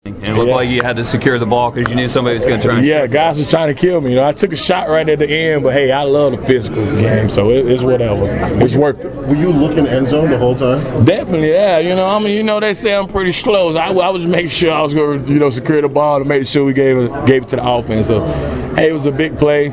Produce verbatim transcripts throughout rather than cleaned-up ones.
And it looked yeah. like you had to secure the ball because you knew somebody was going to try and Yeah, guys was trying to kill me. You know, I took a shot right at the end, but hey, I love the physical game, so it, it's whatever. It's worth it. Were you looking end zone the whole time? Definitely, yeah. You know, I mean, you know, they say I'm pretty slow. So I, I was making sure I was going to, you know, secure the ball to make sure we gave it, gave it to the offense. So, hey, it was a big play.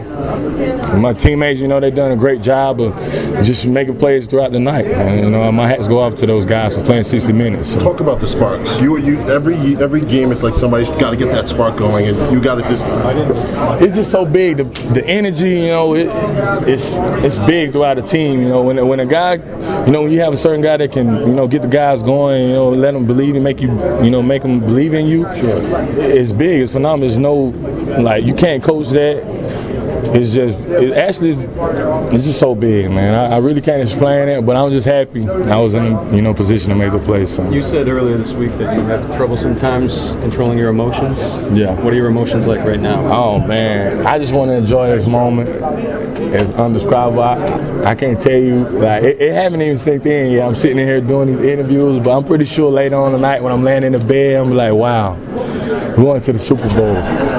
My teammates, you know, they done a great job of just making plays throughout the night. And, you know, my hats go off to those guys for playing sixty minutes. So. Talk about the sparks. You, you, every every game, it's like somebody's got to get that spark going, and you got it this time. It's just so big. The, the energy, you know, it, it's it's big throughout the team. You know, when when a guy, you know, when you have a certain guy that can, you know, get the guys going, you know, let them believe and make you, you know, make them believe in you. Sure. It's big. It's phenomenal. There's no, like, you can't coach that. It's just, it actually is, it's just so big, man. I, I really can't explain it, but I'm just happy I was in a, you know, position to make the play. So. You said earlier this week that you have trouble sometimes controlling your emotions. Yeah. What are your emotions like right now? Oh, man. I just want to enjoy this moment. It's undescribable. I, I can't tell you, like, it, it haven't even sinked in yet. I'm sitting in here doing these interviews, but I'm pretty sure later on tonight when I'm laying in the bed, I'm like, wow, going to the Super Bowl.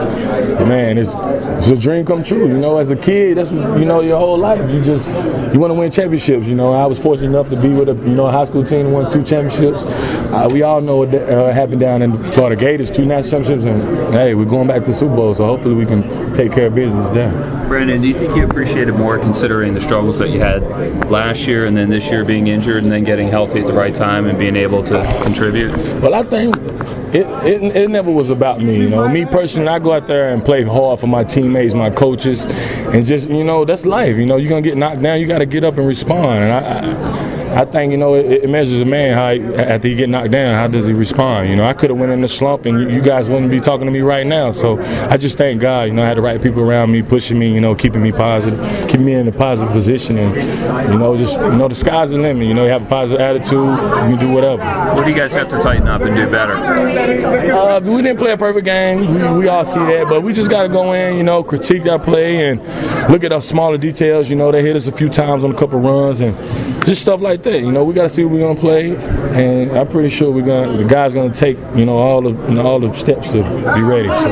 Man, it's, it's a dream come true. You know, as a kid, that's, you know, your whole life. You just, you want to win championships. You know, I was fortunate enough to be with a, you know, a high school team that won two championships. Uh, we all know what uh, happened down in Florida Gators, two national championships, and hey, we're going back to the Super Bowl, so hopefully we can take care of business there. Brandon, do you think you appreciated more considering the struggles that you had last year and then this year being injured and then getting healthy at the right time and being able to contribute? Well, I think it, it, it never was about me. You know, me personally, I go out there and play hard for my teammates, my coaches, and just, you know, that's life. You know, you're going to get knocked down, you got to get up and respond. And I, I I think, you know, it, it measures a man how, he, after he get knocked down, how does he respond? You know, I could have went in the slump and you, you guys wouldn't be talking to me right now. So I just thank God, you know, I had the right people around me, pushing me, you know, keeping me positive, keeping me in a positive position. And, you know, just, you know, the sky's the limit. You know, you have a positive attitude, you can do whatever. What do you guys have to tighten up and do better? Uh, we didn't play a perfect game. We, we all see that. But we just got to go in, you know, critique our play and look at our smaller details. You know, they hit us a few times on a couple runs and just stuff like that. You know, we got to see what we're gonna play, and I'm pretty sure we're gonna. The guys gonna take, you know, all the, you know, all the steps to be ready. So.